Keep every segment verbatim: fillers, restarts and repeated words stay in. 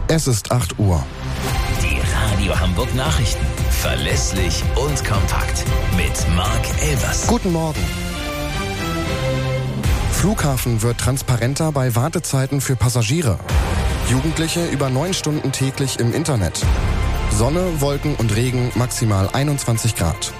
Es ist acht Uhr. Die Radio Hamburg Nachrichten. Verlässlich und kompakt. Mit Marc Elvers. Guten Morgen. Flughafen wird transparenter bei Wartezeiten für Passagiere. Jugendliche über neun Stunden täglich im Internet. Sonne, Wolken und Regen, maximal einundzwanzig Grad.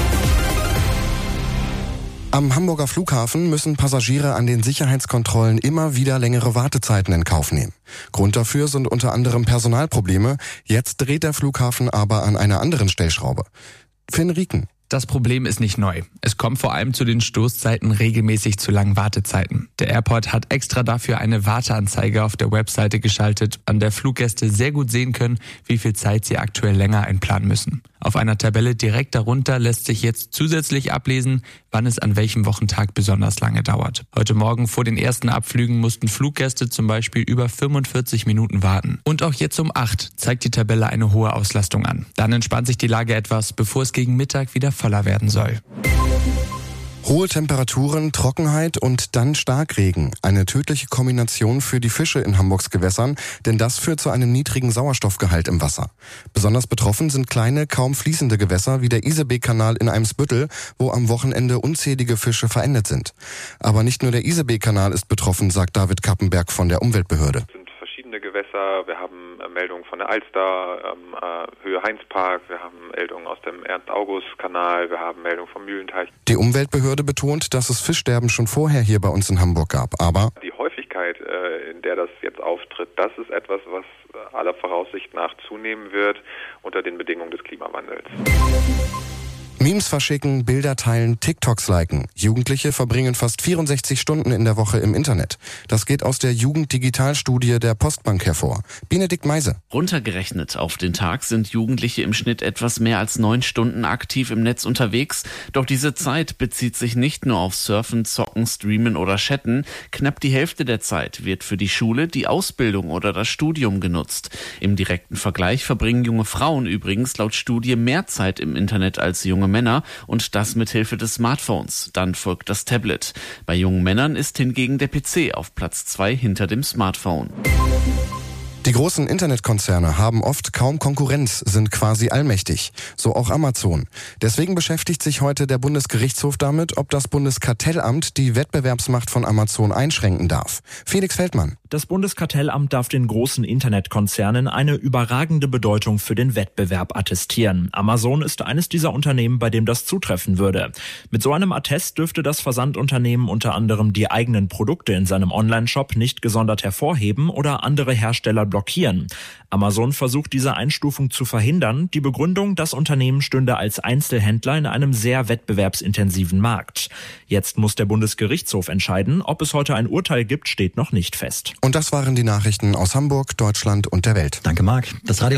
Am Hamburger Flughafen müssen Passagiere an den Sicherheitskontrollen immer wieder längere Wartezeiten in Kauf nehmen. Grund dafür sind unter anderem Personalprobleme. Jetzt dreht der Flughafen aber an einer anderen Stellschraube. Finn Rieken. Das Problem ist nicht neu. Es kommt vor allem zu den Stoßzeiten regelmäßig zu langen Wartezeiten. Der Airport hat extra dafür eine Warteanzeige auf der Webseite geschaltet, an der Fluggäste sehr gut sehen können, wie viel Zeit sie aktuell länger einplanen müssen. Auf einer Tabelle direkt darunter lässt sich jetzt zusätzlich ablesen, wann es an welchem Wochentag besonders lange dauert. Heute Morgen vor den ersten Abflügen mussten Fluggäste zum Beispiel über fünfundvierzig Minuten warten. Und auch jetzt um acht zeigt die Tabelle eine hohe Auslastung an. Dann entspannt sich die Lage etwas, bevor es gegen Mittag wieder voller werden soll. Hohe Temperaturen, Trockenheit und dann Starkregen. Eine tödliche Kombination für die Fische in Hamburgs Gewässern, denn das führt zu einem niedrigen Sauerstoffgehalt im Wasser. Besonders betroffen sind kleine, kaum fließende Gewässer wie der Isebeek-Kanal in Eimsbüttel, wo am Wochenende unzählige Fische verendet sind. Aber nicht nur der Isebeek-Kanal ist betroffen, sagt David Kappenberg von der Umweltbehörde. Gewässer, wir haben äh, Meldungen von der Alster, ähm, äh, Höhe Heinzpark, wir haben Meldungen aus dem Ernst-August-Kanal, wir haben Meldungen vom Mühlenteich. Die Umweltbehörde betont, dass es Fischsterben schon vorher hier bei uns in Hamburg gab, aber die Häufigkeit, äh, in der das jetzt auftritt, das ist etwas, was äh, aller Voraussicht nach zunehmen wird unter den Bedingungen des Klimawandels. Memes verschicken, Bilder teilen, TikToks liken. Jugendliche verbringen fast vierundsechzig Stunden in der Woche im Internet. Das geht aus der Jugenddigitalstudie der Postbank hervor. Benedikt Meise. Runtergerechnet auf den Tag sind Jugendliche im Schnitt etwas mehr als neun Stunden aktiv im Netz unterwegs. Doch diese Zeit bezieht sich nicht nur auf Surfen, Zocken, Streamen oder Chatten. Knapp die Hälfte der Zeit wird für die Schule, die Ausbildung oder das Studium genutzt. Im direkten Vergleich verbringen junge Frauen übrigens laut Studie mehr Zeit im Internet als junge Männer und das mit Hilfe des Smartphones. Dann folgt das Tablet. Bei jungen Männern ist hingegen der P C auf Platz zwei hinter dem Smartphone. Die großen Internetkonzerne haben oft kaum Konkurrenz, sind quasi allmächtig. So auch Amazon. Deswegen beschäftigt sich heute der Bundesgerichtshof damit, ob das Bundeskartellamt die Wettbewerbsmacht von Amazon einschränken darf. Felix Feldmann. Das Bundeskartellamt darf den großen Internetkonzernen eine überragende Bedeutung für den Wettbewerb attestieren. Amazon ist eines dieser Unternehmen, bei dem das zutreffen würde. Mit so einem Attest dürfte das Versandunternehmen unter anderem die eigenen Produkte in seinem Onlineshop nicht gesondert hervorheben oder andere Hersteller blockieren. Amazon versucht diese Einstufung zu verhindern. Die Begründung, das Unternehmen stünde als Einzelhändler in einem sehr wettbewerbsintensiven Markt. Jetzt muss der Bundesgerichtshof entscheiden. Ob es heute ein Urteil gibt, steht noch nicht fest. Und das waren die Nachrichten aus Hamburg, Deutschland und der Welt. Danke, Marc. Das Radio